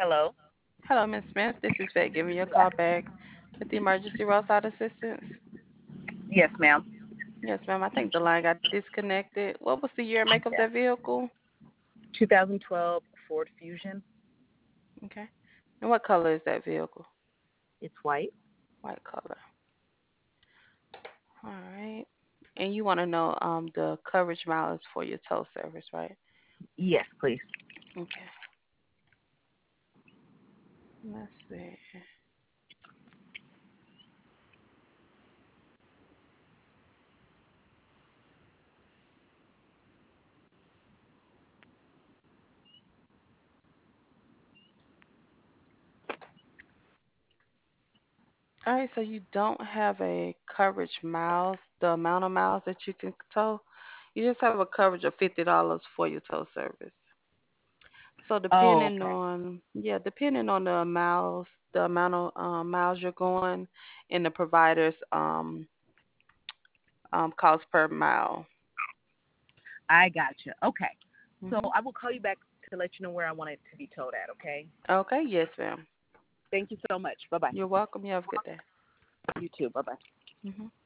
Hello. Hello, Miss Smith. This is Vet giving you a call back with the emergency roadside assistance. Yes, ma'am. Yes, ma'am. I think the line got disconnected. What was the year and make of that Yes. vehicle? 2012 Ford Fusion. Okay. And what color is that vehicle? It's white. White color. All right. And you want to know the coverage mileage for your tow service, right? Yes, please. Okay. Let's see. All right. So you don't have a coverage miles, the amount of miles that you can tow. You just have a coverage of $50 for your tow service. So Oh, depending okay. on depending on the miles, the amount of miles you're going, and the provider's cost per mile. I gotcha. Okay. So Mhm. I will call you back to let you know where I want it to be towed at, okay? Okay. Yes, ma'am. Thank you so much. Bye bye. You're welcome. You have a good day. You too. Bye bye. Mhm.